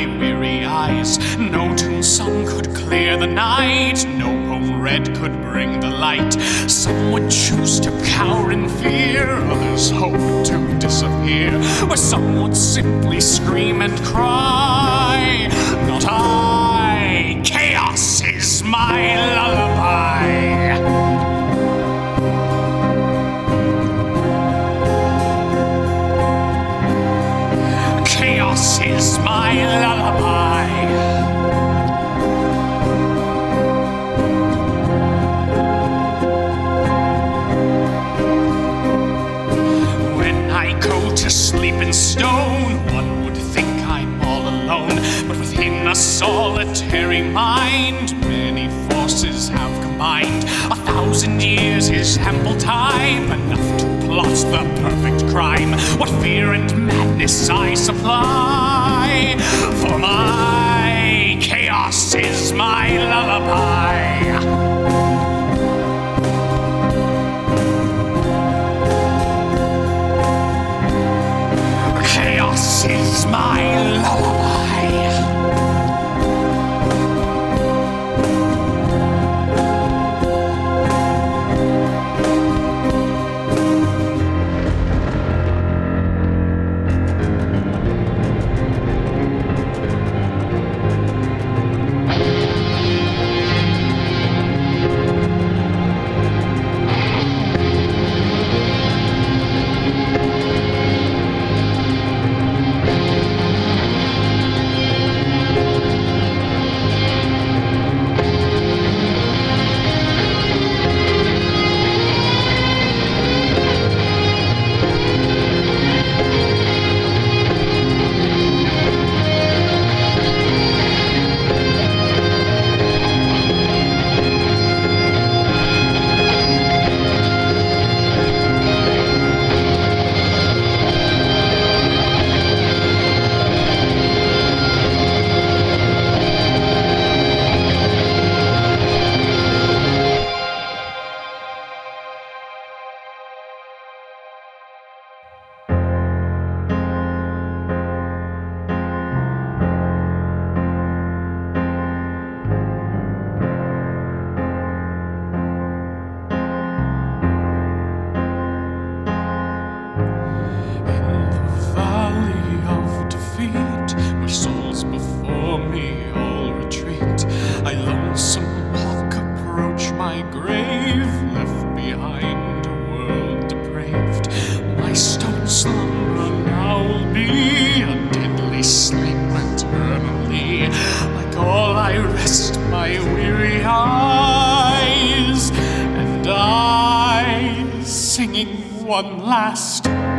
my weary eyes. No tune sung could clear the night, no poem read could bring the light. Some would choose to cower in fear, others hope to disappear, or some would simply scream and cry. Not I, chaos is my lullaby. Chaos is my lullaby. When I go to sleep in stone, one would think I'm all alone, but within a solitary mind, many forces have combined. 1,000 years is ample time, enough to plot the perfect crime. What fear and madness I supply, for my chaos is my lullaby. Chaos is my lullaby. One last